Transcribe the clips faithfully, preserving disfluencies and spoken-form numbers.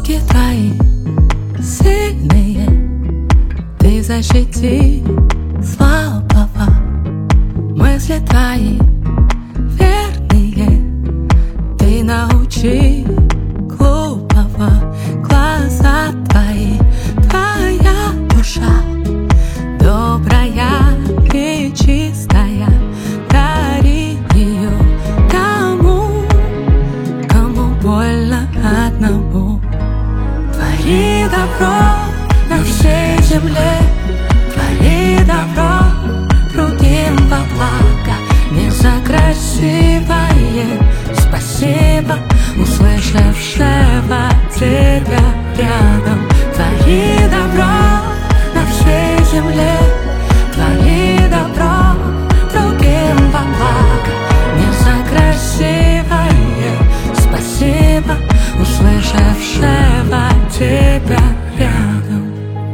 Руки твои сильные, ты защити слабого. Мысли твои верные, ты научи глупого. Глаза твои, твоя душа добрая и чистая. Дари ее тому, кому больно одному. Твори добро на всей земле, твори добро другим во благо. Не за красивое спасибо, услышавшего тебя рядом. Твори добро на всей земле, твори добро другим во благо. Не за красивое спасибо, услышавшего тебя рядом.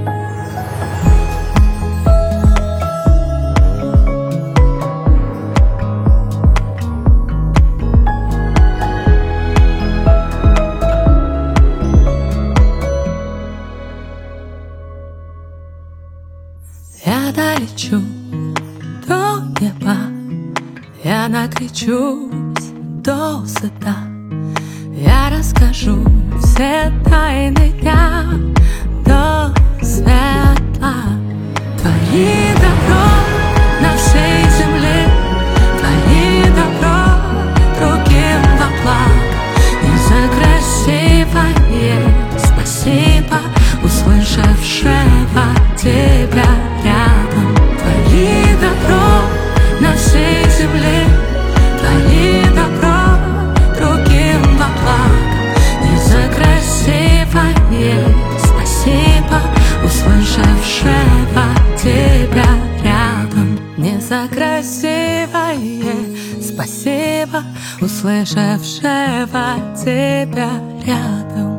Я долечу до неба, я накричусь до сыта. Я расскажу все тайны дня до светла. Твори добро на всей земле, твори добро другим во благо. Не за красивое спасибо, услышавшего тебя рядом. Твори добро на всей земле, твори добро другим во благо. Не за красивое спасибо, услышавшего тебя рядом. Не за красивое спасибо, услышавшего тебя рядом.